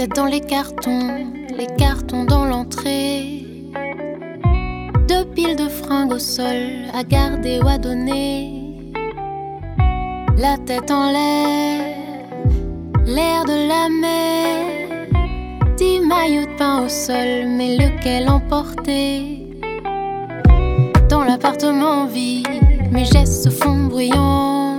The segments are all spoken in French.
tête dans les cartons dans l'entrée. Deux piles de fringues au sol, à garder ou à donner. La tête en l'air, l'air de la mer. 10 maillots de pain au sol, mais lequel emporter? Dans l'appartement vide, mes gestes se font bruyants.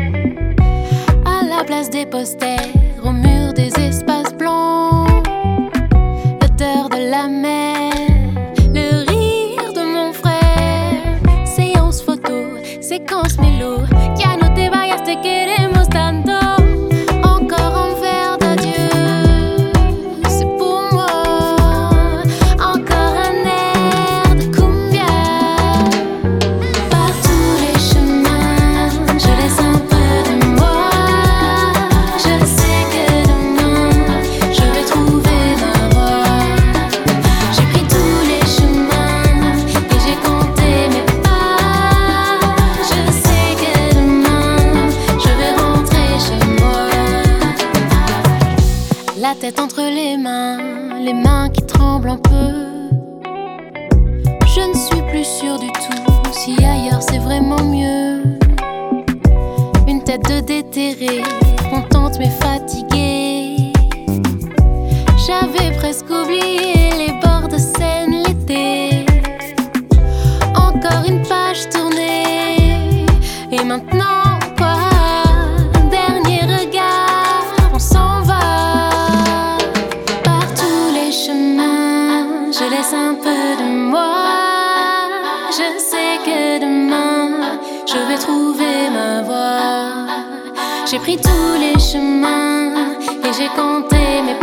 À la place des posters, au mur des espaces blancs. L'odeur de la mer, le rire de mon frère. Séance photo, séquence mélo. Ya no te vayas, te queremos tanto. Encore un verre d'adieu, c'est pour moi. Encore un air de cumbia. Par tous les chemins, je laisse un peu de moi. Je sais que demain, je vais trouver ma voie. J'ai pris tous les chemins et j'ai compté mes pas. Je sais que demain, je vais rentrer chez moi. La tête entre les mains qui tremblent un peu. Je ne suis plus sûre du tout si ailleurs c'est vraiment mieux. Une tête de déterrée, contente mais fatiguée. J'avais presque oublié les bords de Seine l'été. Encore une page tournée. Et maintenant quoi? Dernier regard, on s'en va. Par tous les chemins, je laisse un peu de moi. Je sais que demain, je vais trouver ma voie. J'ai pris tous les chemins et j'ai compté mes